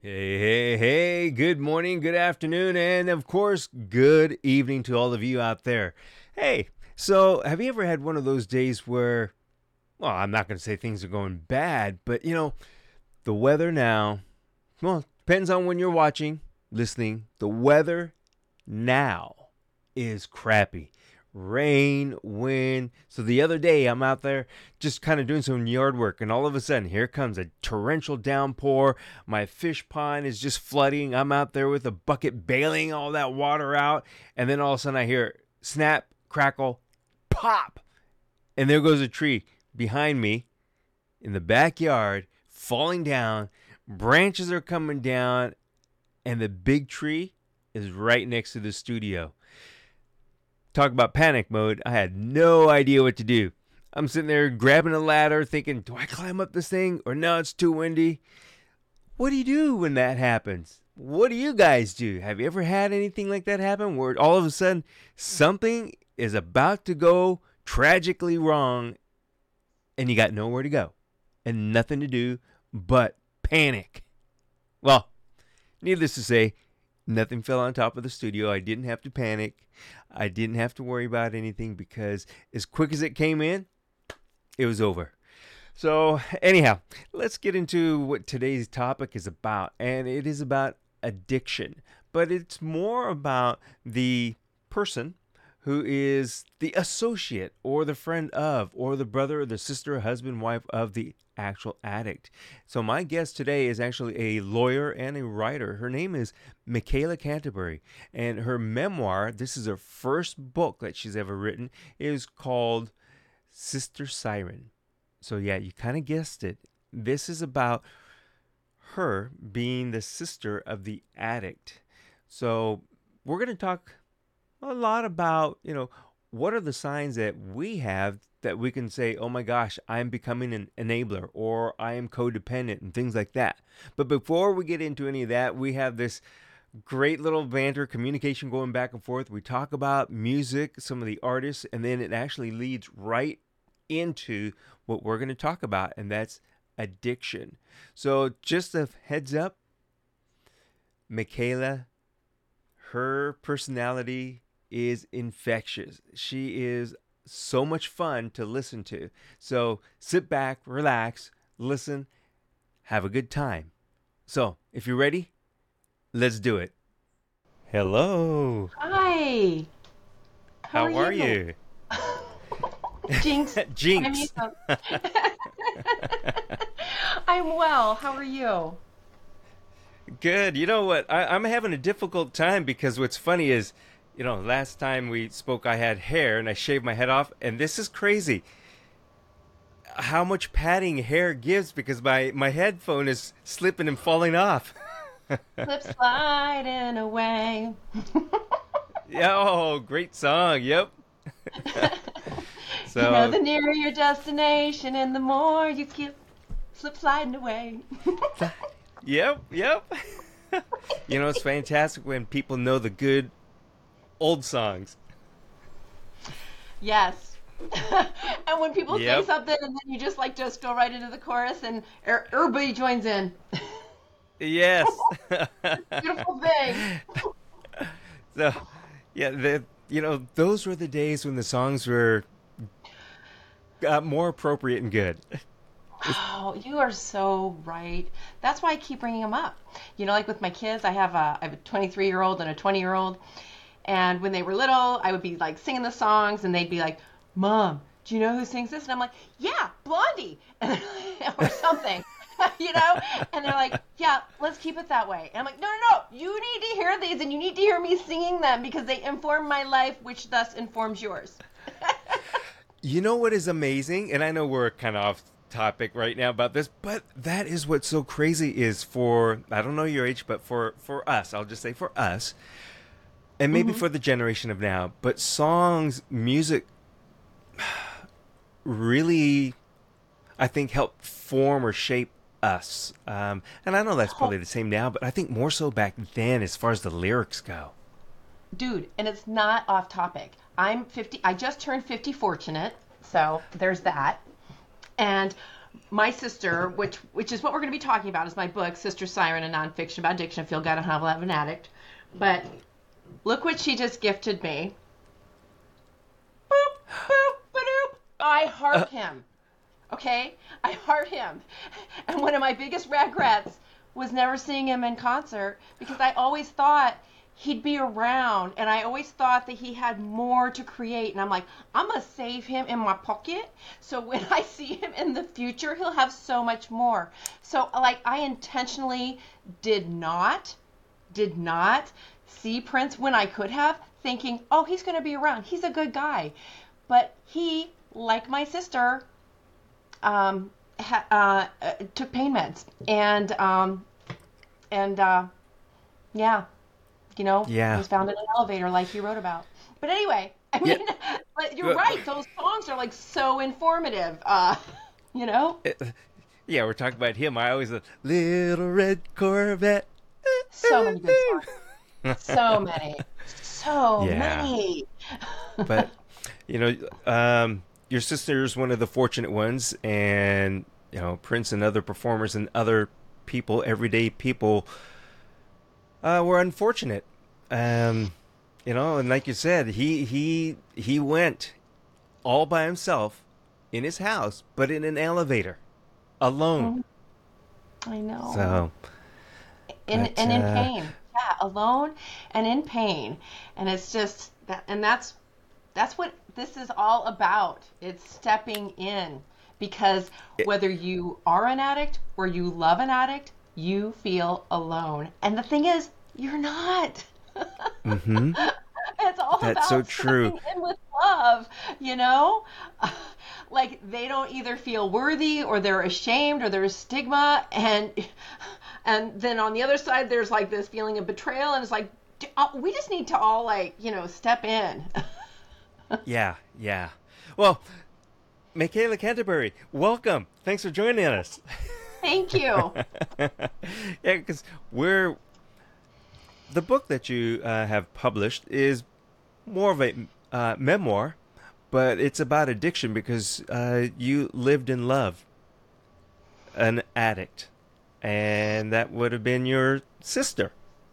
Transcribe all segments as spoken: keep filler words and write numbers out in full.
Hey, hey, hey, good morning, good afternoon, and of course, good evening to all of you out there. Hey, so have you ever had one of those days where, well, I'm not going to say things are going bad, but you know, the weather now, well, depends on when you're watching, listening. The weather now is crappy. Rain, wind. So the other day, I'm out there just kind of doing some yard work, and all of a sudden, here comes a torrential downpour. My fish pond is just flooding. I'm out there with a bucket bailing all that water out, and then all of a sudden, I hear snap, crackle, pop, and there goes a tree behind me in the backyard, falling down. Branches are coming down, and the big tree is right next to the studio. Talk about panic mode. I had no idea what to do. I'm sitting there grabbing a ladder thinking, do I climb up this thing or no, it's too windy? What do you do when that happens? What do you guys do? Have you ever had anything like that happen where all of a sudden something is about to go tragically wrong and you got nowhere to go and nothing to do but panic? Well, needless to say, nothing fell on top of the studio. I didn't have to panic. I didn't have to worry about anything because as quick as it came in, it was over. So anyhow, let's get into what today's topic is about. And it is about addiction. But it's more about the person who is the associate or the friend of or the brother or the sister, husband, wife of the actual addict. So my guest today is actually a lawyer and a writer. Her name is Michaela Canterbury, and her memoir, this is her first book that she's ever written, is called Sister Siren. So yeah, you kind of guessed it. This is about her being the sister of the addict. So we're going to talk a lot about, you know, what are the signs that we have that we can say, oh my gosh, I'm becoming an enabler or I am codependent and things like that. But before we get into any of that, we have this great little banter, communication going back and forth. We talk about music, some of the artists, and then it actually leads right into what we're going to talk about, and that's addiction. So just a heads up, Michaela, her personality is infectious. She is so much fun to listen to. So sit back, relax, listen, have a good time. So if you're ready, let's do it. Hello. Hi. How How are are you? you? Jinx. I mean, Jinx. uh, I'm well. How are you? Good. You know what? I, I'm having a difficult time because what's funny is, you know, last time we spoke, I had hair and I shaved my head off, and this is crazy. How much padding hair gives because my my headphone is slipping and falling off. Slip sliding away. Yeah, oh, great song. Yep. You know, the So, nearer your destination and the more you keep slip sliding away. yep, yep. You know, it's fantastic when people know the good old songs. Yes. And when people say Yep. something and then you just like just go right into the chorus and er- everybody joins in. Yes. Beautiful thing. So, yeah, the you know, those were the days when the songs were uh, more appropriate and good. Oh, you are so right. That's why I keep bringing them up. You know, like with my kids, I have a I have a twenty-three year old and a twenty year old, and when they were little, I would be like singing the songs, and they'd be like, "Mom, do you know who sings this?" And I'm like, "Yeah, Blondie," or something, you know. And they're like, "Yeah, let's keep it that way." And I'm like, "No, no, no. You need to hear these, and you need to hear me singing them because they inform my life, which thus informs yours." You know what is amazing? And I know we're kind of off topic right now about this, but that is what's so crazy is for, I don't know your age, but for, for us, I'll just say for us, and maybe Hmm. for the generation of now, but songs, music really, I think, help form or shape us. Um, and I know that's probably the same now, but I think more so back then as far as the lyrics go. Dude, and it's not off topic. I'm fifty. I just turned fifty fortunate. So there's that. And my sister, which which is what we're going to be talking about, is my book, Sister Siren, a nonfiction about addiction. I feel God and how to have an addict. But look what she just gifted me. Boop, boop, ba-doop. I heart uh, him. Okay? I heart him. And one of my biggest regrets was never seeing him in concert, because I always thought he'd be around, and I always thought that he had more to create. And I'm like, I'm going to save him in my pocket, so when I see him in the future, he'll have so much more. So, like, I intentionally did not, did not see Prince when I could have, thinking, oh, he's going to be around. He's a good guy. But he, like my sister, um, ha, uh, uh, took pain meds. And, um, and, uh, yeah, you know, yeah. was found in an elevator like he wrote about. But anyway, I mean, yeah. But you're right. Those songs are like so informative, uh, you know? It, yeah, we're talking about him. I always, Little Red Corvette. So many good songs. So many. So yeah. many. But, you know, um, your sister is one of the fortunate ones, and, you know, Prince and other performers and other people, everyday people, uh, were unfortunate. Um, you know, and like you said, he, he, he went all by himself in his house, but in an elevator, alone. I know. So, in but, and in uh, pain. Yeah, alone and in pain. And it's just that, and that's that's what this is all about. It's stepping in, because it, whether you are an addict or you love an addict, you feel alone. And the thing is, you're not. mm-hmm. It's all That's about so true. stepping in with love, you know? Like, they don't either feel worthy, or they're ashamed, or there's stigma, and and then on the other side there's like this feeling of betrayal, and it's like, we just need to all, like, you know, step in. yeah, yeah. Well, Michaela Canterbury, welcome. Thanks for joining us. Thank you. Yeah, because we're the book that you uh, have published is more of a uh, memoir, but it's about addiction, because uh, you lived in love an addict, and that would have been your sister.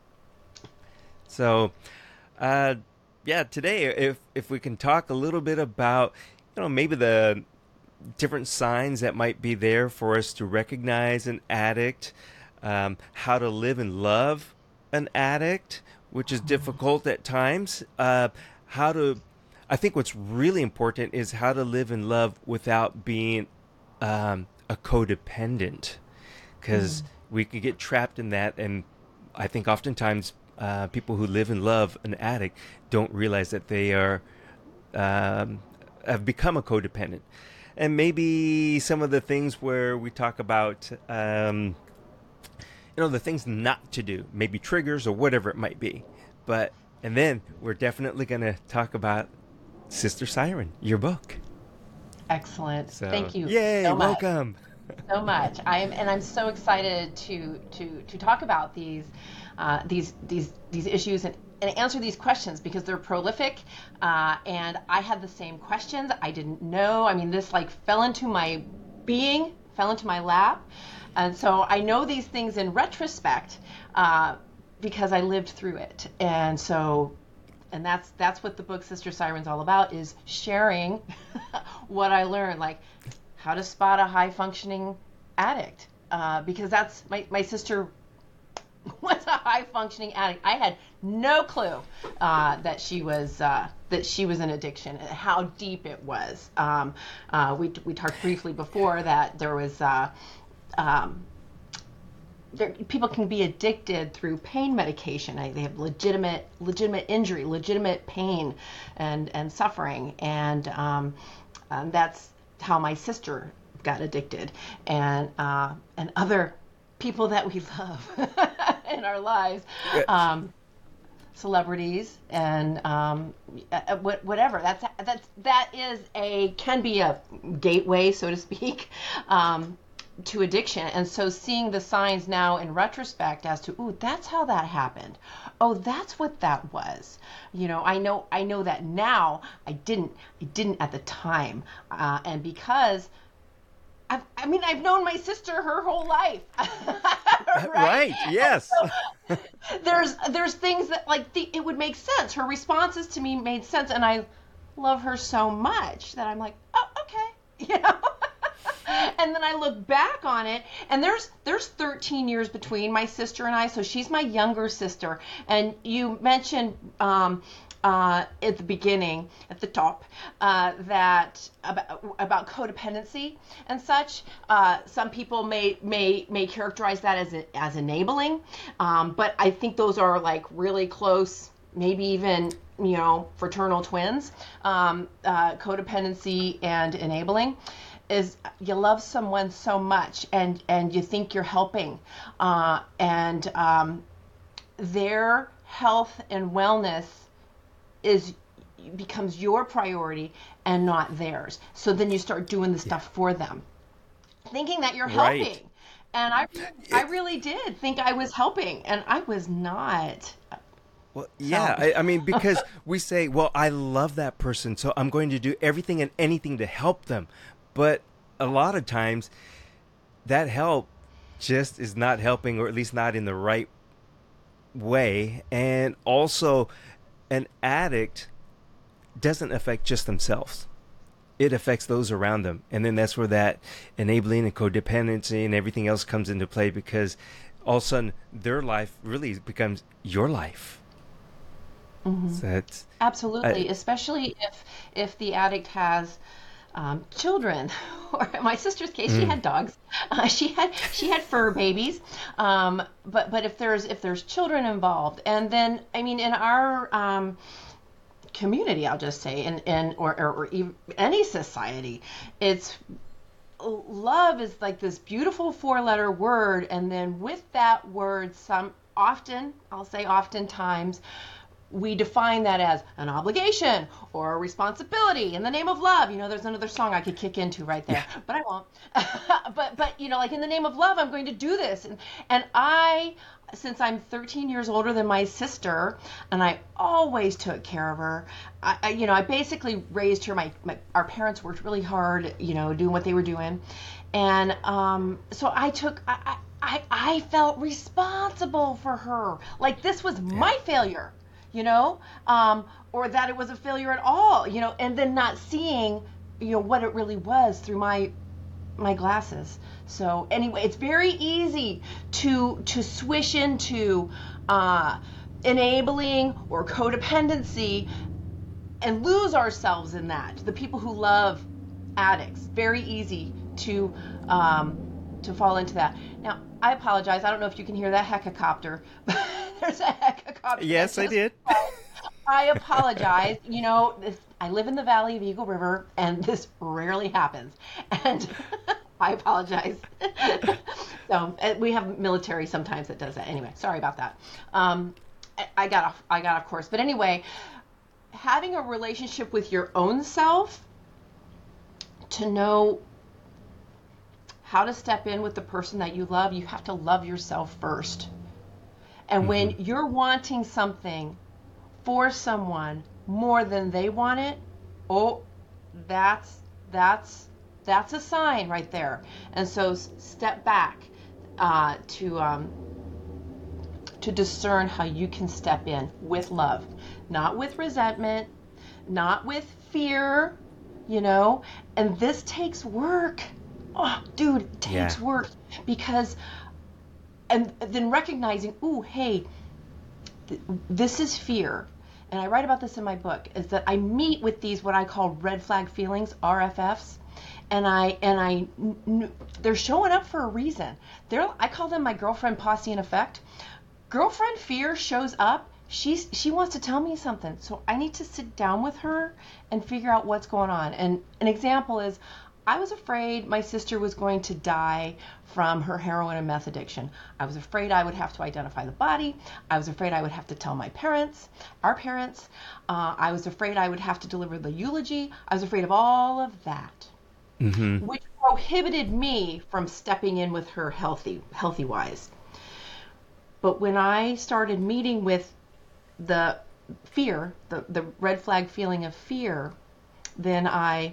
So, uh, yeah, today, if if we can talk a little bit about, you know, maybe the different signs that might be there for us to recognize an addict, um, how to live and love an addict, which is difficult at times. Uh, how to, I think what's really important is how to live in love without being um, a codependent, because mm. we can get trapped in that. And I think oftentimes uh, people who live in love, an addict, don't realize that they are um, have become a codependent. And maybe some of the things where we talk about, um, you know, the things not to do, maybe triggers or whatever it might be. But, and then we're definitely going to talk about Sister Siren, your book. Excellent. So, thank you. Yay, so much. welcome. So much. I'm, and I'm so excited to, to, to talk about these, uh, these, these, these issues and, and answer these questions, because they're prolific. Uh, and I had the same questions. I didn't know. I mean, this like fell into my being, fell into my lap. And so I know these things in retrospect, uh, because I lived through it. And so, and that's that's what the book Sister Siren's all about, is sharing what I learned, like how to spot a high functioning addict. Uh, because that's, my, my sister was a high functioning addict. I had no clue uh, that she was uh, that she was an addiction and how deep it was. Um, uh, we we talked briefly before that there was. Uh, Um, there, people can be addicted through pain medication. I, they have legitimate, legitimate injury, legitimate pain, and and suffering, and um, and that's how my sister got addicted, and uh, and other people that we love in our lives, um, celebrities, and um, uh, whatever. That's that's that is a can be a gateway, so to speak. Um, to addiction. And so seeing the signs now in retrospect as to, ooh, that's how that happened. Oh, that's what that was. You know, I know, I know that now. I didn't, I didn't at the time. Uh, and because I've, I mean, I've known my sister her whole life, right? Right. Yes. So there's there's things that like the, it would make sense. Her responses to me made sense, and I love her so much that I'm like, oh, okay, you know. And then I look back on it, and there's there's thirteen years between my sister and I, so she's my younger sister. And you mentioned um, uh, at the beginning, at the top, uh, that about, about codependency and such. Uh, some people may may may characterize that as as enabling, um, but I think those are like really close, maybe even you know fraternal twins. Um, uh, codependency and enabling is you love someone so much and and you think you're helping, uh, and um, their health and wellness is becomes your priority and not theirs. So then you start doing the stuff for them, thinking that you're helping. Right. And I I really did think I was helping, and I was not. Well, yeah, So I, I mean, because we say, well, I love that person, so I'm going to do everything and anything to help them. But a lot of times that help just is not helping, or at least not in the right way. And also, an addict doesn't affect just themselves. It affects those around them. And then that's where that enabling and codependency and everything else comes into play, because all of a sudden their life really becomes your life. mhm. So that's, Absolutely, I, especially if if the addict has um, children. Or in my sister's case, she mm, had dogs. Uh, she had she had fur babies. Um, but but if there's if there's children involved, and then I mean in our um, community, I'll just say, in in or or, or even any society, it's love is like this beautiful four letter word, and then with that word, some often I'll say oftentimes we define that as an obligation or a responsibility in the name of love. You know, there's another song I could kick into right yeah, there, but I won't. but but you know, like in the name of love, I'm going to do this, and and I, since I'm thirteen years older than my sister, and I always took care of her. I, I you know, I basically raised her. My, my our parents worked really hard, you know, doing what they were doing, and um, so I took. I, I I I felt responsible for her. Like this was yeah, my failure, you know, um, or that it was a failure at all, you know, and then not seeing, you know, what it really was through my my glasses. So anyway, it's very easy to to swish into uh, enabling or codependency and lose ourselves in that. The people who love addicts, very easy to um, to fall into that. Now, I apologize. I don't know if you can hear that helicopter. There's a helicopter that yes, I just did. I apologize. You know, this, I live in the valley of Eagle River, and this rarely happens. And I apologize. So uh, we have military sometimes that does that. Anyway, sorry about that. Um, I, I got off. I got off course. But anyway, having a relationship with your own self to know how to step in with the person that you love, you have to love yourself first. And Hmm. when you're wanting something for someone more than they want it, oh, that's that's that's a sign right there. And so s- step back uh, to um, to discern how you can step in with love, not with resentment, not with fear, you know. And this takes work. Oh, dude, it Yeah, takes work because and then recognizing, ooh, hey, th- this is fear. And I write about this in my book, is that I meet with these what I call red flag feelings, R F Fs, and I and I n- n- they're showing up for a reason. They're I call them my girlfriend posse in effect. Girlfriend fear shows up. She's she wants to tell me something, so I need to sit down with her and figure out what's going on. And an example is, I was afraid my sister was going to die from her heroin and meth addiction. I was afraid I would have to identify the body. I was afraid I would have to tell my parents, our parents. Uh, I was afraid I would have to deliver the eulogy. I was afraid of all of that, hmm, which prohibited me from stepping in with her healthy, healthy wise. But when I started meeting with the fear, the, the red flag feeling of fear, then I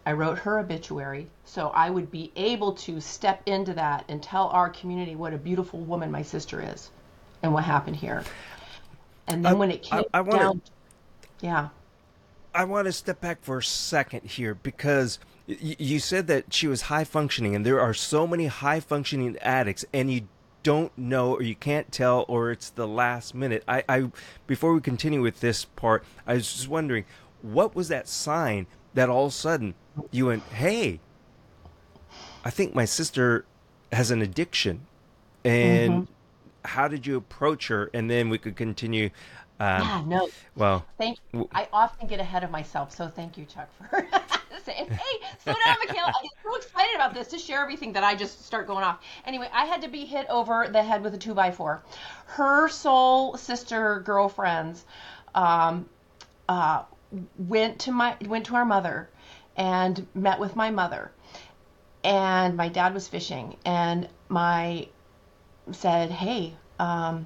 I wrote her obituary so I would be able to step into that and tell our community what a beautiful woman my sister is and what happened here. And I then when it I, came I want to down, yeah. I want to step back for a second here because y- you said that she was high functioning, and there are so many high functioning addicts, and you don't know or you can't tell, or it's the last minute. I, I before we continue with this part, I was just wondering, what was that sign that all of a sudden you went, "Hey, I think my sister has an addiction," Hmm. and how did you approach her? And then we could continue. Um, Yeah, no, well, thank you. w- I often get ahead of myself, so thank you, Chuck, for saying, "Hey, slow down, Michaela." I get so excited about this to share everything that I just start going off. Anyway, I had to be hit over the head with a two by four. Her soul sister girlfriends um, uh, went to my went to our mother and met with my mother, and my dad was fishing, and my said, "Hey." Um,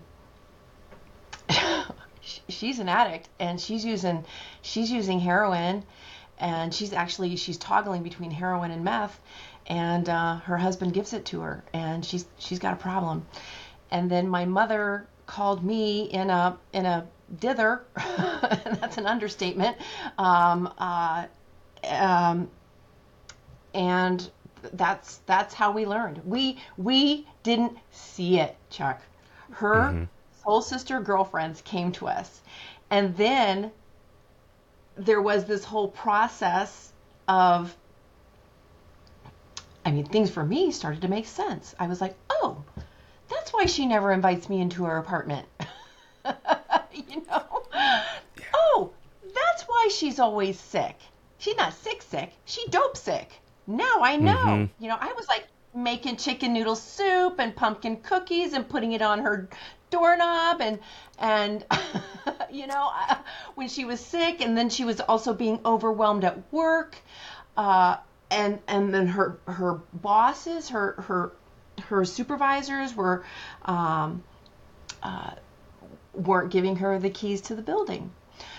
she's an addict and she's using she's using heroin, and she's actually she's toggling between heroin and meth, and uh, her husband gives it to her, and she's she's got a problem. And then my mother called me in a in a dither. That's an understatement. um, uh, um, and that's that's how we learned. We we didn't see it, Chuck. Her mhm. soul sister girlfriends came to us, and then there was this whole process of, I mean, things for me started to make sense. I was like, oh, that's why she never invites me into her apartment. you know oh, that's why she's always sick. She's not sick sick, she dope sick. Now I know. Mhm. You know I was like making chicken noodle soup and pumpkin cookies and putting it on her doorknob, and and you know uh, when she was sick, and then she was also being overwhelmed at work, uh, and and then her her bosses, her her her supervisors were um, uh, weren't giving her the keys to the building,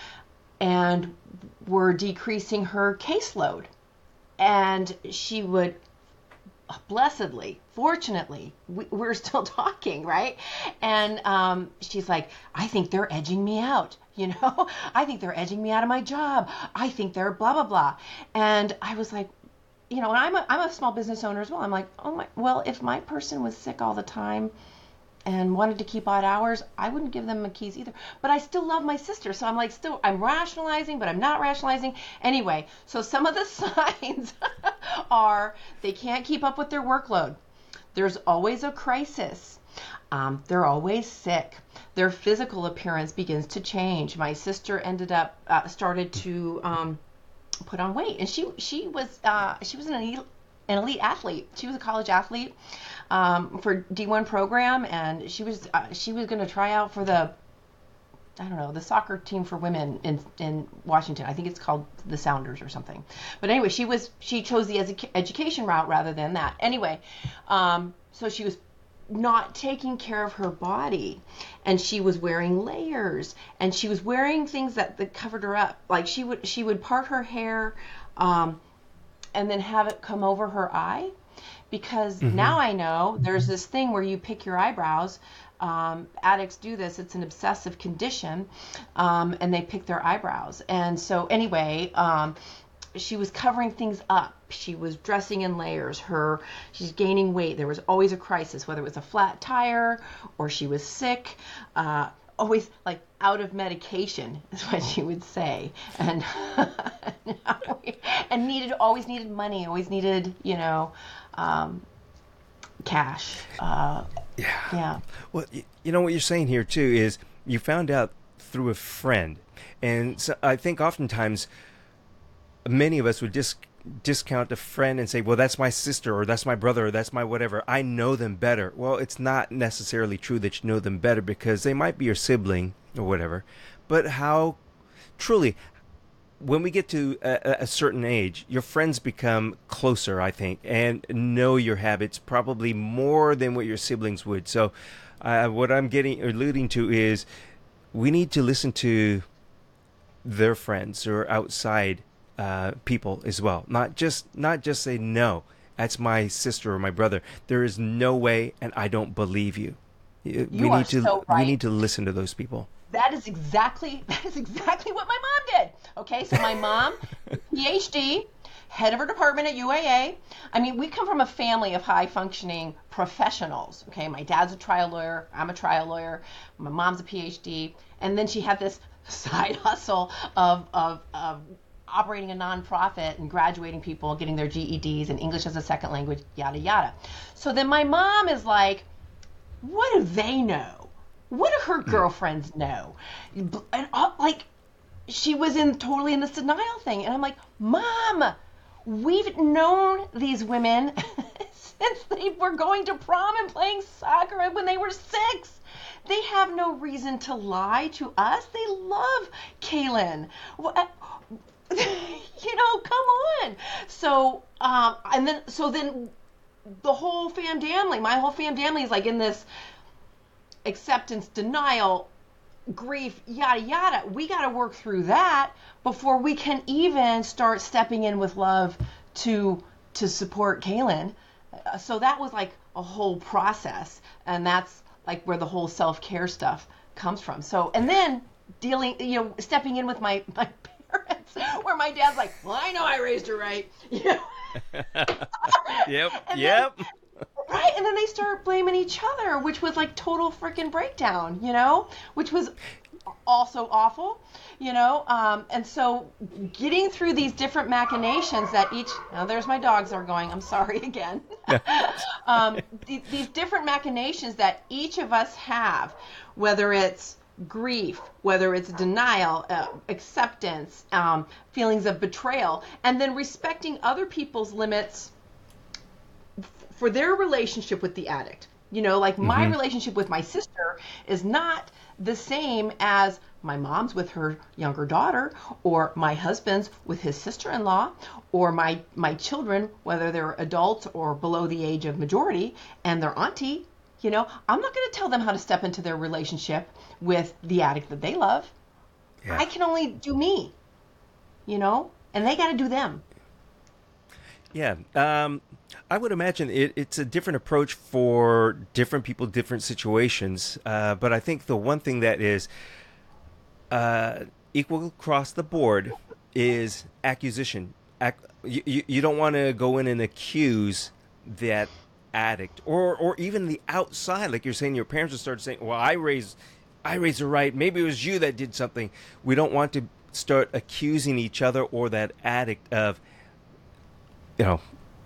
and were decreasing her caseload. And she would, blessedly, fortunately, we, we're still talking, right? And um, she's like, I think they're edging me out. You know, I think they're edging me out of my job. I think they're blah, blah, blah. And I was like, you know, and I'm a, I'm a small business owner as well. I'm like, oh my, well, if my person was sick all the time and wanted to keep odd hours, I wouldn't give them the keys either. But I still love my sister. So I'm like, still, I'm rationalizing, but I'm not rationalizing. Anyway, so some of the signs are they can't keep up with their workload. There's always a crisis. Um, they're always sick. Their physical appearance begins to change. My sister ended up, uh, started to um, put on weight. And she, she was, uh, she was an elite, an elite athlete. She was a college athlete um, for D one program, and she was uh, she was going to try out for the, I don't know, the soccer team for women in in Washington. I think it's called the Sounders or something. But anyway, she was she chose the edu- education route rather than that. Anyway, um, so she was not taking care of her body, and she was wearing layers, and she was wearing things that, that covered her up. Like she would she would part her hair um, and then have it come over her eye, because now Mhm. I know there's this thing where you pick your eyebrows. Um, addicts do this. It's an obsessive condition, um, and they pick their eyebrows. And so anyway, um, she was covering things up. She was dressing in layers. Her she's gaining weight. There was always a crisis, whether it was a flat tire or she was sick. Uh, always like out of medication is what she would say, and and needed always needed money. Always needed you know um, cash. Uh, Yeah. yeah. Well, y- you know what you're saying here too is you found out through a friend, and so I think oftentimes many of us would dis- discount a friend and say, "Well, that's my sister, or that's my brother, or that's my whatever. I know them better." Well, it's not necessarily true that you know them better because they might be your sibling or whatever. But how truly, when we get to a, a certain age, your friends become closer, I think, and know your habits probably more than what your siblings would. So, uh, what I'm getting alluding to is we need to listen to their friends who are outside uh, people as well. Not just not just say no. That's my sister or my brother. There is no way, and I don't believe you. We You are need to so we right. need to listen to those people. That is exactly that is exactly what my mom did. Okay, so my mom, PhD, head of her department at U A A. I mean, we come from a family of high functioning professionals. Okay, my dad's a trial lawyer, I'm a trial lawyer, my mom's a PhD, and then she had this side hustle of of, of operating a nonprofit and graduating people, getting their G E Ds and English as a second language, yada yada. So then my mom is like, what do they know? What do her girlfriends know? And uh, like, she was in totally in this denial thing, and I'm like, Mom, we've known these women since they were going to prom and playing soccer when they were six. They have no reason to lie to us. They love Kaylin. You know, come on. So, um, and then, so then the whole fam family, my whole fam family is like in this acceptance, denial, grief, yada, yada. We got to work through that before we can even start stepping in with love to, to support Kaylin. Uh, so that was like a whole process. And that's like where the whole self-care stuff comes from. So, and then dealing, you know, stepping in with my, my parents, where my dad's like, well, I know I raised her right. You know? Yep. And Yep. then, right, and then they start blaming each other, which was like total freaking breakdown, you know, which was also awful, you know. Um, and so getting through these different machinations that each, now there's my dogs are going, I'm sorry again. um, th- these different machinations that each of us have, whether it's grief, whether it's denial, uh, acceptance, um, feelings of betrayal, and then respecting other people's limits for their relationship with the addict. You know, like my Mhm. relationship with my sister is not the same as my mom's with her younger daughter, or my husband's with his sister-in-law, or my my children, whether they're adults or below the age of majority, and their auntie. You know, I'm not going to tell them how to step into their relationship with the addict that they love. Yeah. I can only do me, you know, and they got to do them. Yeah, um, I would imagine it, it's a different approach for different people, different situations. Uh, but I think the one thing that is uh, equal across the board is accusation. Ac- you, you, you don't want to go in and accuse that addict, or or even the outside, like you're saying, your parents will start saying, "Well, I raised, I raised her right. Maybe it was you that did something." We don't want to start accusing each other or that addict of, you know,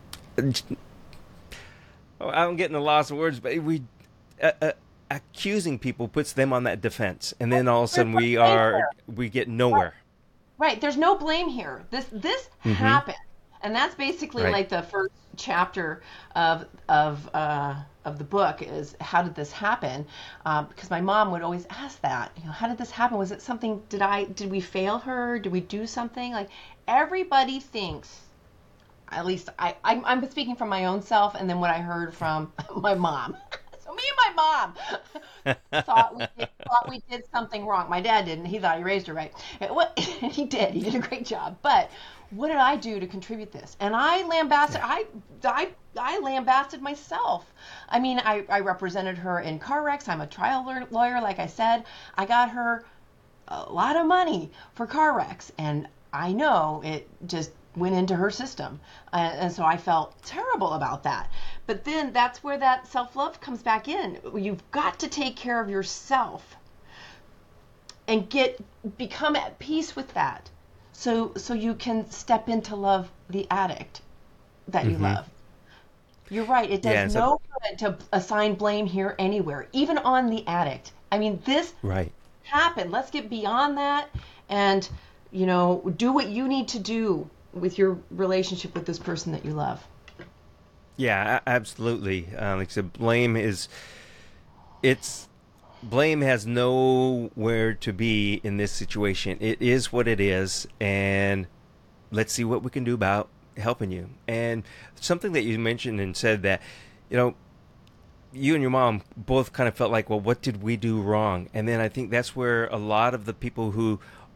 I'm getting a loss of words, but we uh, uh, accusing people puts them on that defense, and then all of a sudden we are we get nowhere. Right. There's no blame here. This this Mm-hmm. happened, and that's basically Right. like the first chapter of of uh, of the book is how did this happen? Um, because my mom would always ask that. You know, how did this happen? Was it something? Did I? Did we fail her? Did we do something? Like everybody thinks. At least I, I'm, I'm speaking from my own self, and then what I heard from my mom. So me and my mom thought we did, thought we did something wrong. My dad didn't. He thought he raised her right. And what he did, he did a great job. But what did I do to contribute this? And I lambasted. I I I lambasted myself. I mean, I I represented her in car wrecks. I'm a trial lawyer, like I said. I got her a lot of money for car wrecks, and I know it just went into her system. Uh, and so I felt terrible about that. But then that's where that self-love comes back in. You've got to take care of yourself and get become at peace with that. So so you can step into love the addict that you Mm-hmm. love. You're right. It Yeah. does So, no good to assign blame here anywhere, even on the addict. I mean, this right. happened. Let's get beyond that and, you know, do what you need to do with your relationship with this person that you love. Yeah. a- Absolutely. Uh, like I said, blame is it's blame has nowhere to be in this situation. It is what it is, and let's see what we can do about helping you. And something that you mentioned and said that, you know, you and your mom both kind of felt like, well, what did we do wrong? And then I think that's where a lot of the people who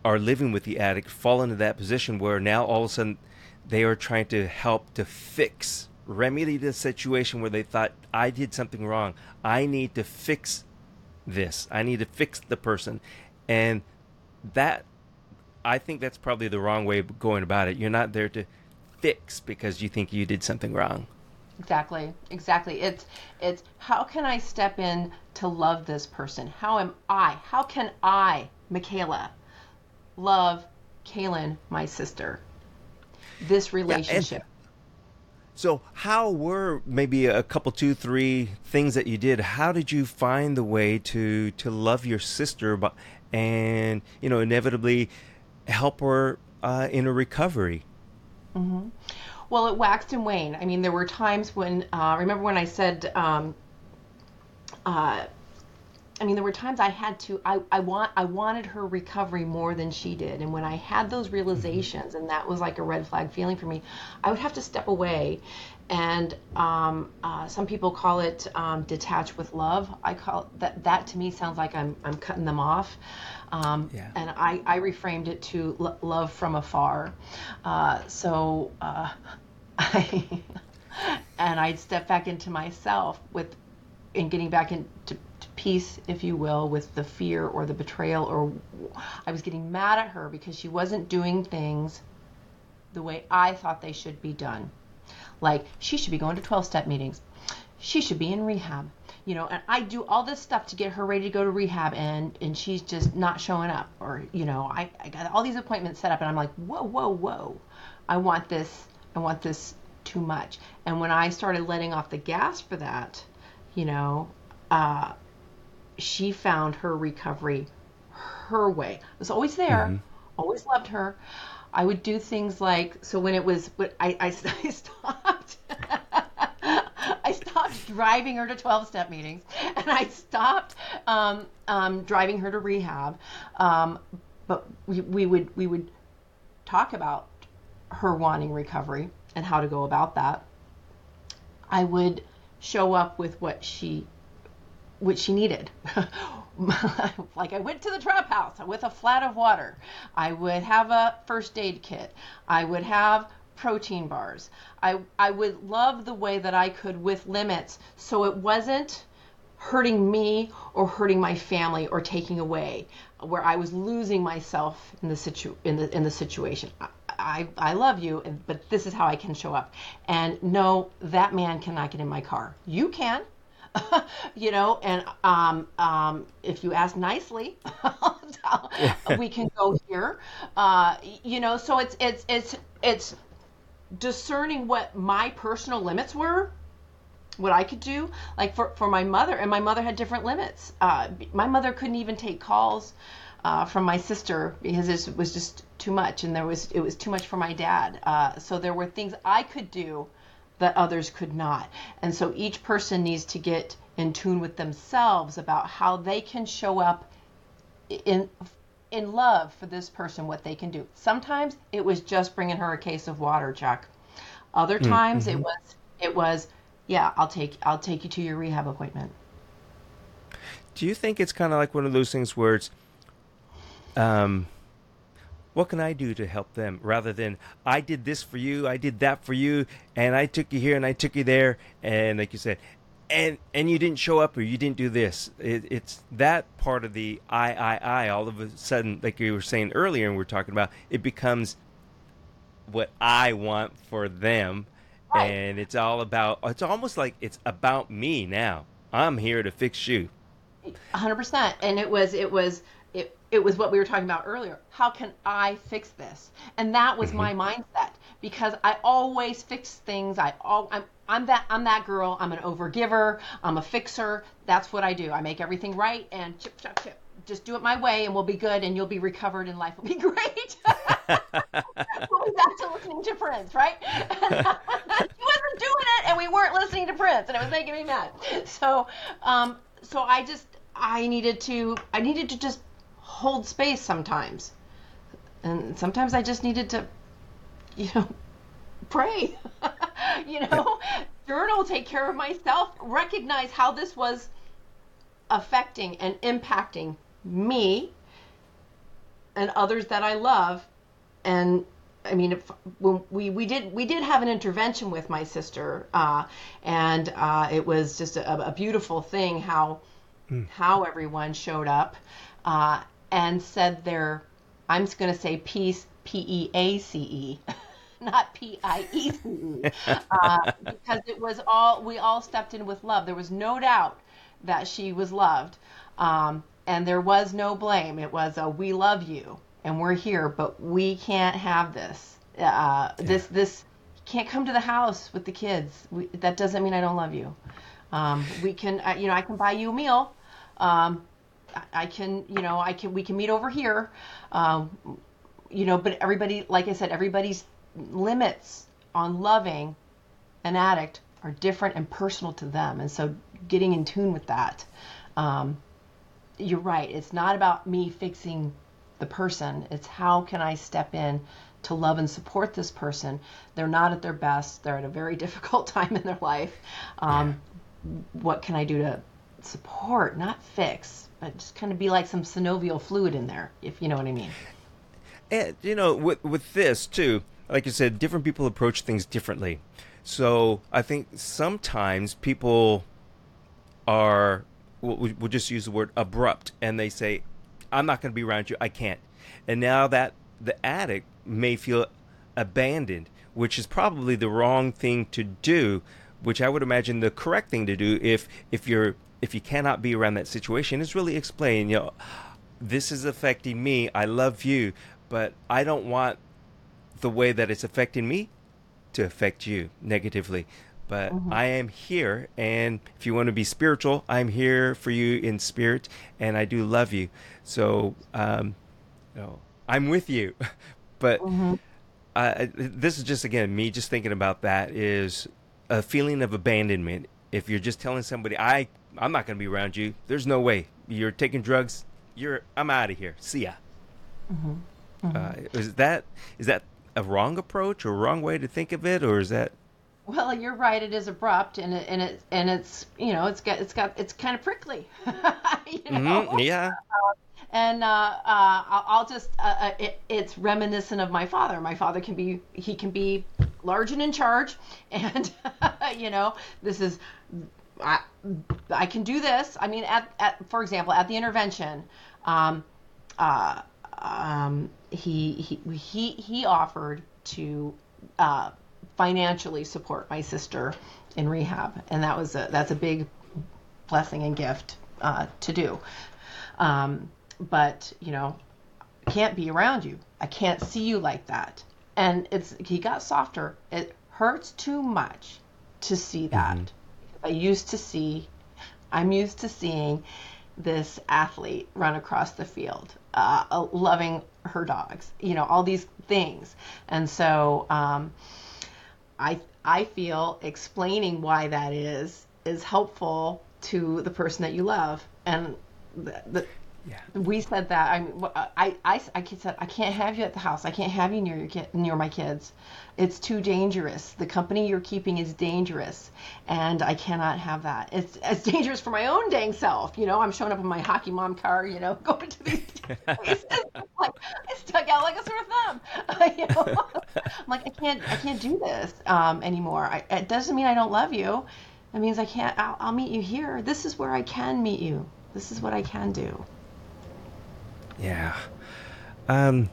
are living with the addict fall into that position where now all of a sudden they are trying to help to fix, remedy the situation where they thought, I did something wrong. I need to fix this. I need to fix the person. And that, I think that's probably the wrong way of going about it. You're not there to fix because you think you did something wrong. Exactly, exactly. It's it's how can I step in to love this person? How am I? How can I, Michaela, love Kaylin, my sister? This relationship. Yeah, so how were maybe a couple, two, three things that you did? How did you find the way to to love your sister, but and you know inevitably help her uh, in a recovery? Mm-hmm. Well, it waxed and waned. I mean, there were times when, uh, remember when I said, um, uh, I mean, there were times I had to, I, I want, I wanted her recovery more than she did. And when I had those realizations, and that was like a red flag feeling for me, I would have to step away. And um, uh, some people call it um, detach with love. I call that, that to me sounds like I'm, I'm cutting them off. Um, Yeah. And I, I reframed it to lo- love from afar. Uh, so, uh, I, and I'd step back into myself with, in getting back into to peace, if you will, with the fear or the betrayal, or I was getting mad at her because she wasn't doing things the way I thought they should be done. Like, she should be going to twelve-step meetings. She should be in rehab. You know, and I do all this stuff to get her ready to go to rehab, and, and she's just not showing up. Or, you know, I, I got all these appointments set up, and I'm like, whoa, whoa, whoa. I want this, I want this too much. And when I started letting off the gas for that, you know, uh, she found her recovery her way. I was always there, Mm-hmm. always loved her. I would do things like, so when it was, I, I, I stopped, I stopped driving her to twelve-step meetings, and I stopped um, um, driving her to rehab. Um, but we, we would we would talk about her wanting recovery and how to go about that. I would show up with what she what she needed. Like, I went to the trap house with a flat of water. I would have a first aid kit. I would have protein bars. I I would love the way that I could with limits, so it wasn't hurting me or hurting my family or taking away, where I was losing myself in the situ in the in the situation. I, I, I love you, but this is how I can show up. And no, that man cannot get in my car. You can. You know, and um, um, if you ask nicely, we can go here. Uh, you know, so it's it's it's it's discerning what my personal limits were, what I could do. Like for for my mother, and my mother had different limits. Uh, my mother couldn't even take calls uh, from my sister because it was just too much, and there was it was too much for my dad. Uh, so there were things I could do that others could not. And so each person needs to get in tune with themselves about how they can show up in in love for this person, what they can do. Sometimes it was just bringing her a case of water, Chuck. Other times Mm-hmm. it was it was yeah, I'll take I'll take you to your rehab appointment. Do you think it's kind of like one of those things where it's, um, what can I do to help them, rather than I did this for you, I did that for you, and I took you here and I took you there, and like you said, and and you didn't show up or you didn't do this. It, it's that part of the I I I. All of a sudden, like you were saying earlier, and we are talking about, it becomes what I want for them, Right. and it's all about. It's almost like it's about me now. I'm here to fix you. one hundred percent. And it was it was it it was what we were talking about earlier. How can I fix this? And that was Mm-hmm. my mindset, because I always fix things. I all I'm I'm that I'm that girl. I'm an overgiver. I'm a fixer. That's what I do. I make everything right, and chip chop chip. Just do it my way and we'll be good and you'll be recovered and life will be great. We'll be back to listening to Prince, right? He wasn't doing it and we weren't listening to Prince, and it was making me mad. So um so I just I needed to I needed to just hold space sometimes. And sometimes I just needed to, you know, pray. You know, journal, take care of myself, recognize how this was affecting and impacting me, and others that I love. And I mean, if, when we, we did we did have an intervention with my sister, uh, and uh, it was just a, a beautiful thing how Mm. how everyone showed up uh, and said their, I'm just going to say peace, P E A C E, not P I E C E, uh, because it was all, we all stepped in with love. There was no doubt that she was loved, um, and there was no blame. It was a, we love you, and we're here, but we can't have this. Uh, this, this, you can't come to the house with the kids. We, that doesn't mean I don't love you. Um, we can, uh, you know, I can buy you a meal. Um, I, I can, you know, I can, we can meet over here. Um, you know, but everybody, like I said, everybody's limits on loving an addict are different and personal to them. And so getting in tune with that, um, you're right. It's not about me fixing the person. It's how can I step in to love and support this person. They're not at their best. They're at a very difficult time in their life. Um, yeah. What can I do to support, not fix, but just kind of be like some synovial fluid in there, if you know what I mean. And, you know, with, with this, too, like you said, different people approach things differently. So I think sometimes people are, we'll, we'll just use the word abrupt, and they say, I'm not going to be around you. I can't. And now that the addict may feel abandoned, which is probably the wrong thing to do, which I would imagine the correct thing to do if if you're if you cannot be around that situation is really explain, you know, this is affecting me. I love you, but I don't want the way that it's affecting me to affect you negatively. But mm-hmm. I am here, and if you want to be spiritual, I'm here for you in spirit, and I do love you. So, um, you know, I'm with you. But mm-hmm. uh, this is just, again, me just thinking about that is a feeling of abandonment. If you're just telling somebody, I, I'm not going to be around you, there's no way. You're taking drugs, you're, I'm out of here. See ya. Mm-hmm. Mm-hmm. Uh, is that is that a wrong approach or a wrong way to think of it, or is that? Well, you're right. It is abrupt, and it, and it and it's you know it's got it's got it's kind of prickly. you know? Mm-hmm. Yeah. Uh, and uh, uh, I'll, I'll just uh, it, it's reminiscent of my father. My father can be he can be large and in charge, and you know this is I I can do this. I mean, at at for example, at the intervention, um, uh, um, he he he he offered to. Uh, financially support my sister in rehab, and that was a that's a big blessing and gift uh, to do. Um, but you know, I can't be around you. I can't see you like that. And it's he got softer. It hurts too much to see that. Mm-hmm. I used to see, I'm used to seeing this athlete run across the field, uh, loving her dogs. You know, all these things, and so. Um, I I feel explaining why that is is helpful to the person that you love, and the, the, yeah. we said that I mean I I I said I can't have you at the house. I can't have you near your kid, near my kids. It's too dangerous. The company you're keeping is dangerous, and I cannot have that. It's it's dangerous for my own dang self. You know, I'm showing up in my hockey mom car. You know, going to these places. Like I stuck out like a sore thumb. you know, I'm like I can't I can't do this um, anymore. I, it doesn't mean I don't love you. It means I can't. I'll, I'll meet you here. This is where I can meet you. This is what I can do. Yeah. Um.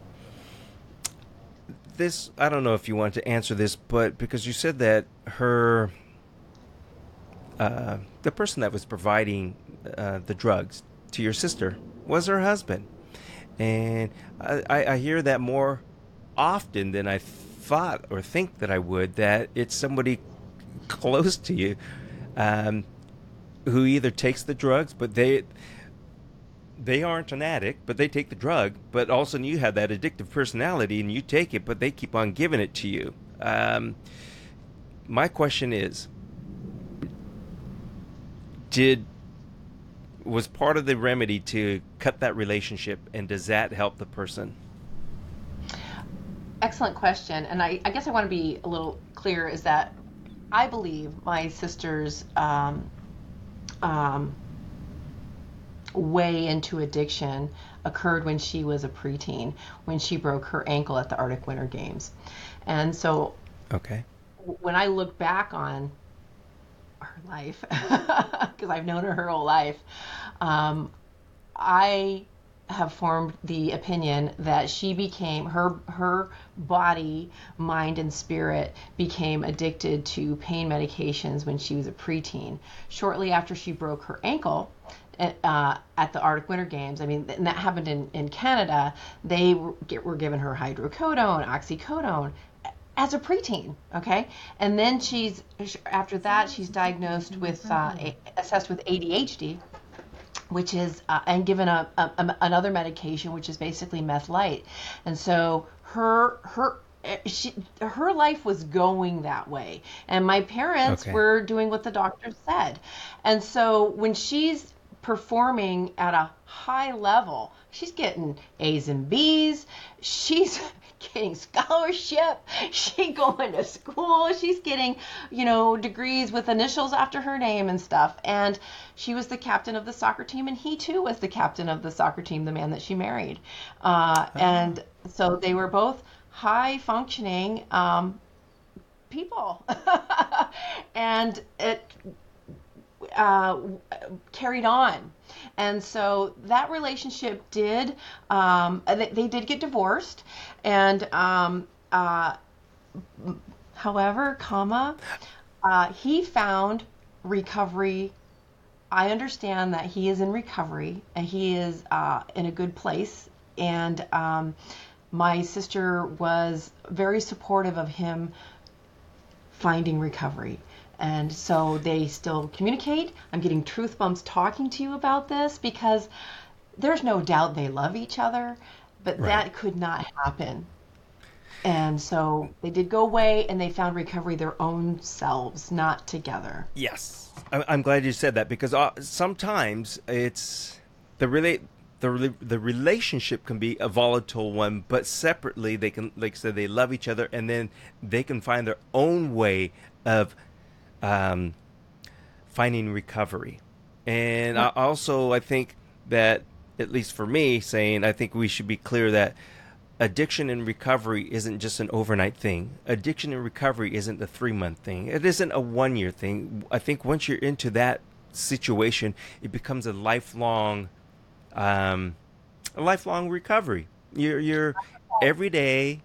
This, I don't know if you want to answer this, but because you said that her, uh, the person that was providing uh, the drugs to your sister was her husband. And I, I hear that more often than I thought or think that I would, that it's somebody close to you um, who either takes the drugs, but they... they aren't an addict, but they take the drug, but all of a sudden you have that addictive personality and you take it, but they keep on giving it to you. Um, my question is, did, was part of the remedy to cut that relationship, and does that help the person? Excellent question. And I, I guess I want to be a little clear is that I believe my sister's, um, um, way into addiction occurred when she was a preteen, when she broke her ankle at the Arctic Winter Games. And so Okay. when I look back on her life, because I've known her her whole life, um, I have formed the opinion that she became her her body, mind, and spirit became addicted to pain medications when she was a preteen. Shortly after she broke her ankle uh, at the Arctic Winter Games, I mean, and that happened in, in Canada, they were, get, were giving her hydrocodone, oxycodone as a preteen, okay? And then she's, after that, she's diagnosed with, uh, assessed with A D H D, which is, uh, and given a, a, a another medication, which is basically meth light. And so her, her, she, her life was going that way. And my parents Okay. were doing what the doctor said. And so when she's performing at a high level, she's getting A's and B's, she's getting scholarship, she going to school, she's getting, you know, degrees with initials after her name and stuff. And she was the captain of the soccer team, and he too was the captain of the soccer team, the man that she married. Uh, and so they were both high functioning um, people. And it uh, carried on. And so that relationship did, um, they, they did get divorced. And um, uh, however, comma, uh, he found recovery. I understand that he is in recovery and he is uh, in a good place. And um, my sister was very supportive of him finding recovery. And so they still communicate. I'm getting truth bumps talking to you about this because there's no doubt they love each other, but Right. that could not happen. And so they did go away and they found recovery their own selves, not together. Yes, I- I'm glad you said that because uh, sometimes it's the relate the rela- the relationship can be a volatile one, but separately they can, like I said, they love each other, and then they can find their own way of um, finding recovery. And I also I think that, at least for me, saying I think we should be clear that addiction and recovery isn't just an overnight thing. Addiction and recovery isn't a three month thing. It isn't a one year thing. I think once you're into that situation, it becomes a lifelong, um, a lifelong recovery. You're, you're every day.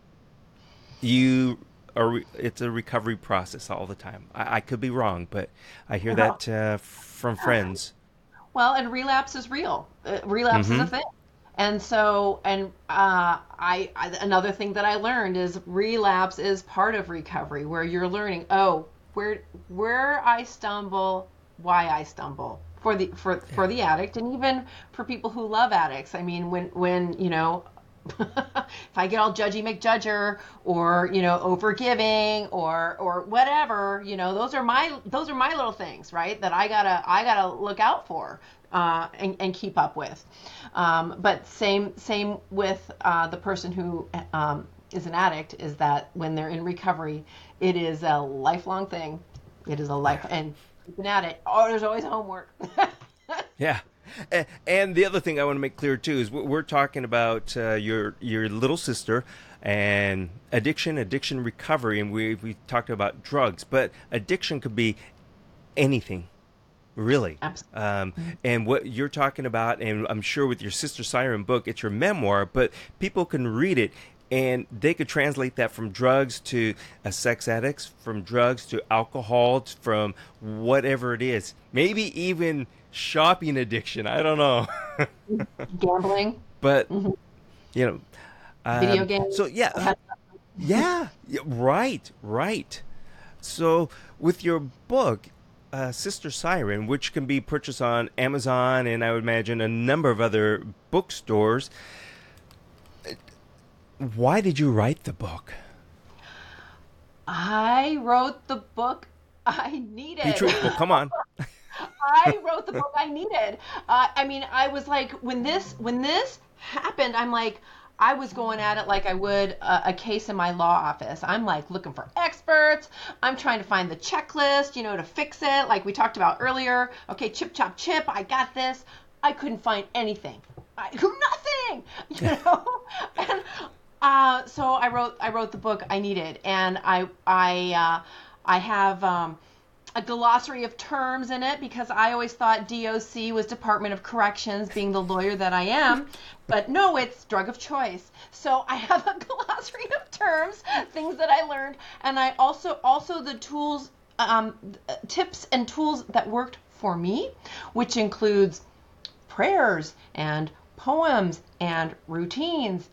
You are. It's a recovery process all the time. I, I could be wrong, but I hear Uh-huh. that uh, from friends. Well, and relapse is real. Uh, relapse is Mm-hmm. a thing. And so, and uh, I, I, another thing that I learned is relapse is part of recovery, where you're learning, oh, where, where I stumble, why I stumble for the, for, for Yeah. the addict, and even for people who love addicts. I mean, when, when, you know, if I get all judgy McJudger or, you know, overgiving or, or whatever, you know, those are my, those are my little things, right? That I gotta, I gotta look out for, uh, and, and keep up with. Um, but same, same with, uh, the person who, um, is an addict, is that when they're in recovery, it is a lifelong thing. It is a life, Yeah. and keeping at it. Oh, there's always homework. Yeah. A- And the other thing I want to make clear too is we- we're talking about uh, your your little sister and addiction, addiction recovery, and we we talked about drugs, but addiction could be anything, really. Absolutely. Um, and what you're talking about, and I'm sure with your Sister Siren book, it's your memoir, but people can read it and they could translate that from drugs to a sex addicts, from drugs to alcohol, t- from whatever it is. Maybe even shopping addiction. I don't know. Gambling, But, hmm you know, video um, so games. yeah, I uh, had yeah, yeah, right, right. So with your book, uh, Sister Siren, which can be purchased on Amazon and I would imagine a number of other bookstores, why did you write the book? I wrote the book I Be needed. truthful. Come on. I wrote the book I needed. Uh, I mean, I was like, when this when this happened, I'm like, I was going at it like I would a, a case in my law office. I'm like looking for experts. I'm trying to find the checklist, you know, to fix it, like we talked about earlier. Okay, chip, chop, chip. I got this. I couldn't find anything. I, nothing, you know. and uh, so I wrote I wrote the book I needed, and I I uh, I have um, a glossary of terms in it because I always thought D O C was Department of Corrections, being the lawyer that I am, but no, it's drug of choice. So I have a glossary of terms, things that I learned, and I also also the tools, um, tips and tools that worked for me, which includes prayers and poems and routines,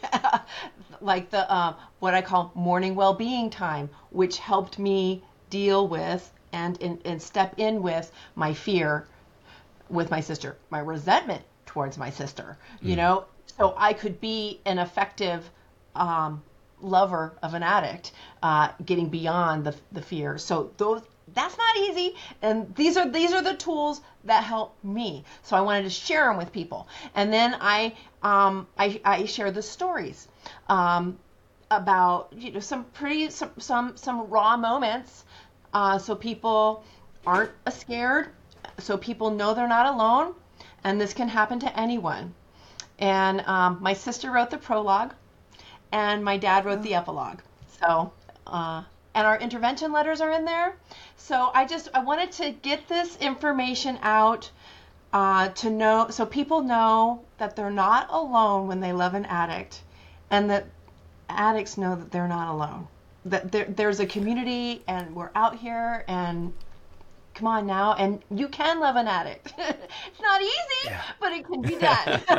like the uh, what I call morning well-being time, which helped me deal with and, and, and step in with my fear with my sister, my resentment towards my sister, you mm. know, so I could be an effective um, lover of an addict, uh, getting beyond the, the fear. So those that's not easy, and these are these are the tools that help me. So I wanted to share them with people, and then I um, I, I share the stories um, about you know some pretty some some, some raw moments, uh, so people aren't scared, so people know they're not alone, and this can happen to anyone. And um, my sister wrote the prologue, and my dad wrote the epilogue. So. Uh, And our intervention letters are in there. So I just, I wanted to get this information out uh, to know, so people know that they're not alone when they love an addict, and that addicts know that they're not alone. That there, there's a community, and we're out here, and come on now, and you can love an addict. It's not easy, yeah. but it can be done.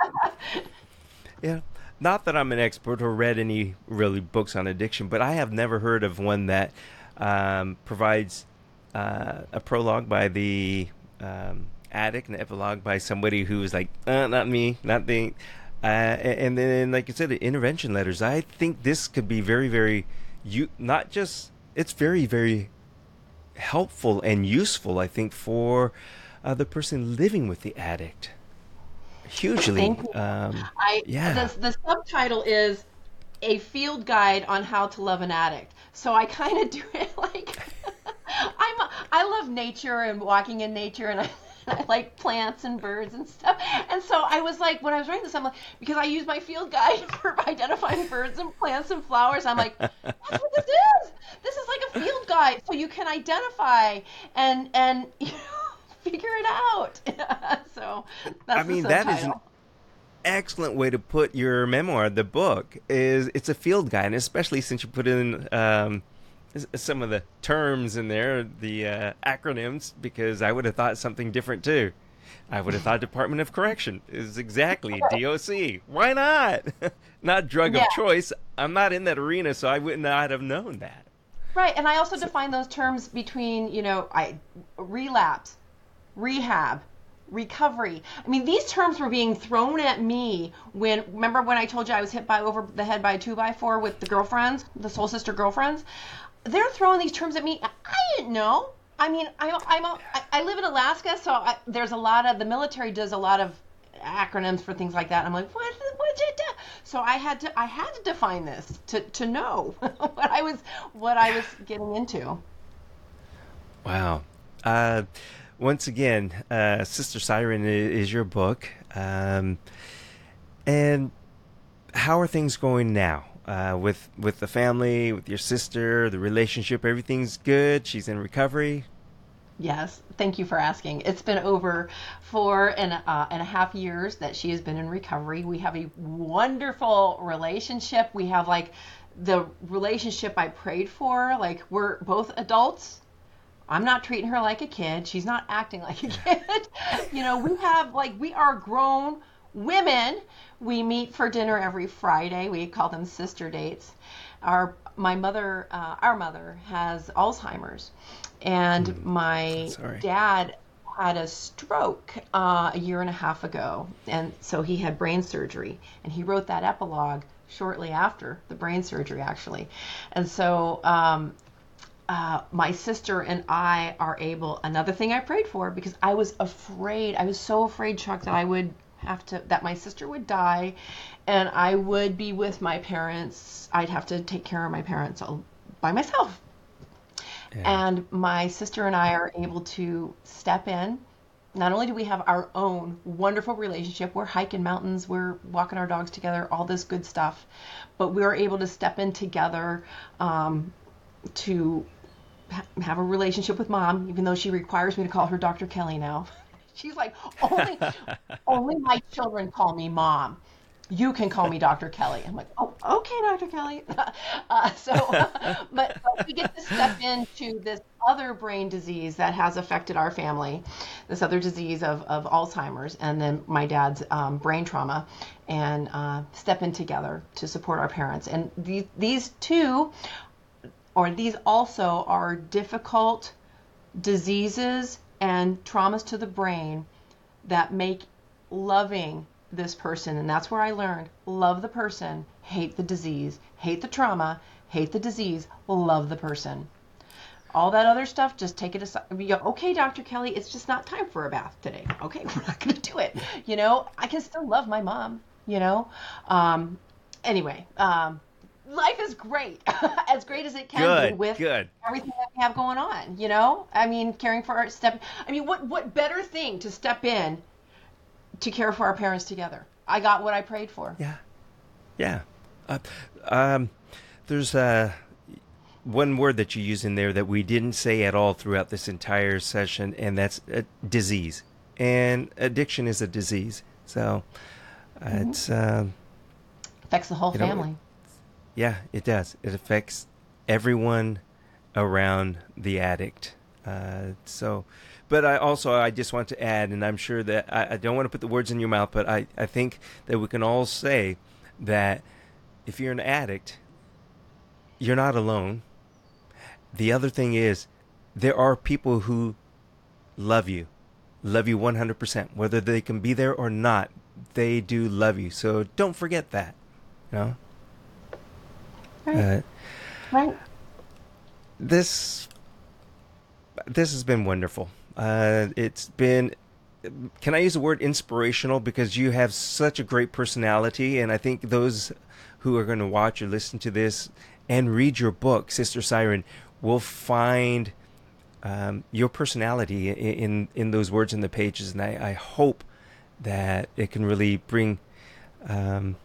Yeah. Not that I'm an expert or read any really books on addiction, but I have never heard of one that um, provides uh, a prologue by the um, addict and an epilogue by somebody who is like, uh, not me, not the, uh, and then like you said, the intervention letters. I think this could be very, very, you not just it's very, very helpful and useful. I think for uh, the person living with the addict. Hugely. Thank you. Um, I, yeah. The, the subtitle is A Field Guide on How to Love an Addict. So I kind of do it like I'm. A, I love nature and walking in nature, and I, I like plants and birds and stuff. And so I was like, when I was writing this, I'm like, because I use my field guide for identifying birds and plants and flowers. I'm like, that's what this is. This is like a field guide, so you can identify and and you know. Figure it out. So that's I mean, that is an excellent way to put your memoir. The book is it's a field guide, and especially since you put in um, some of the terms in there, the uh, acronyms, because I would have thought something different too. I would have thought Department of Correction is exactly D O C. Why not? Not drug yeah. of choice. I'm not in that arena, so I would not have known that. Right, and I also so, define those terms between, you know, I relapse, rehab, recovery. I mean, these terms were being thrown at me when, remember when I told you I was hit by over the head by a two by four with the girlfriends, the soul sister girlfriends? They're throwing these terms at me. I didn't know. I mean, I'm, I'm a, I live in Alaska, so I, there's a lot of, the military does a lot of acronyms for things like that. And I'm like, what, what'd you do? So I had to, I had to define this to, to know what I was, what I was getting into. Wow. Uh, Once again, uh, Sister Siren is your book. Um, and how are things going now uh, with with the family, with your sister, the relationship? Everything's good? She's in recovery? Yes. Thank you for asking. It's been over four and, uh, and a half years that she has been in recovery. We have a wonderful relationship. We have like the relationship I prayed for. Like we're both adults. I'm not treating her like a kid. She's not acting like a kid. You know, we have like, we are grown women. We meet for dinner every Friday. We call them sister dates. Our, my mother, uh, our mother has Alzheimer's, and mm, my dad had a stroke uh, a year and a half ago. And so he had brain surgery, and he wrote that epilogue shortly after the brain surgery, actually. And so, um, Uh, my sister and I are able, another thing I prayed for, because I was afraid, I was so afraid, Chuck, that I would have to, that my sister would die and I would be with my parents. I'd have to take care of my parents all by myself. Yeah. And my sister and I are able to step in not only do we have our own wonderful relationship, we're hiking mountains, we're walking our dogs together, all this good stuff, but we're able to step in together um, to ha- have a relationship with mom, even though she requires me to call her doctor Kelly now. She's like, only, only my children call me mom. You can call me doctor Kelly. I'm like, oh, okay, doctor Kelly. uh, so, but, but we get to step into this other brain disease that has affected our family, this other disease of, of Alzheimer's, and then my dad's um, brain trauma, and uh, step in together to support our parents. And these, these two, or these also are difficult diseases and traumas to the brain that make loving this person, and that's where I learned, love the person, hate the disease, hate the trauma, hate the disease, love the person. All that other stuff, just take it aside. You go, okay, doctor Kelly, it's just not time for a bath today. Okay, we're not going to do it. You know, I can still love my mom, you know. Um, anyway, um, life is great, as great as it can Good, be with good. everything that we have going on, you know. I mean, caring for our step. I mean, what what better thing to step in to care for our parents together? I got what I prayed for. Yeah, yeah. Uh, um, there's uh, one word that you use in there that we didn't say at all throughout this entire session, and that's uh, disease. And addiction is a disease, so uh, Mm-hmm. it's uh, Affects the whole you know, family. yeah, it does. It affects everyone around the addict. Uh, so, but I also, I just want to add, and I'm sure that I, I don't want to put the words in your mouth, but I, I think that we can all say that if you're an addict, you're not alone. The other thing is, there are people who love you, love you one hundred percent, whether they can be there or not. They do love you. So don't forget that, you know? Right. Uh, Right. this this has been wonderful. Uh, it's been, can I use the word inspirational? Because you have such a great personality, and I think those who are going to watch or listen to this and read your book, Sister Siren, will find um, your personality in, in in those words in the pages, and I, I hope that it can really bring um,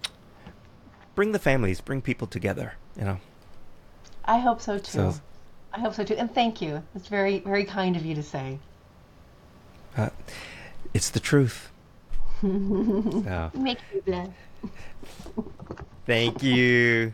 bring the families, bring people together. You know. I hope so too. So I hope so too. And thank you. It's very, very kind of you to say. uh, it's the truth. So, Make me bless. thank you.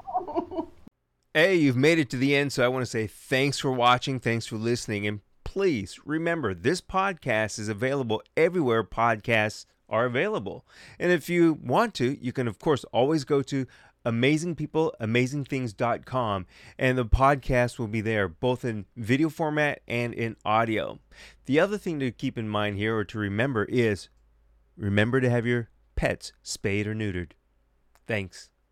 Hey, you've made it to the end, so I want to say thanks for watching, thanks for listening, and please remember, this podcast is available everywhere podcasts are available. And if you want to, you can, of course, always go to amazing people amazing things dot com, and the podcast will be there, both in video format and in audio. The other thing to keep in mind here, or to remember, is remember to have your pets spayed or neutered. Thanks.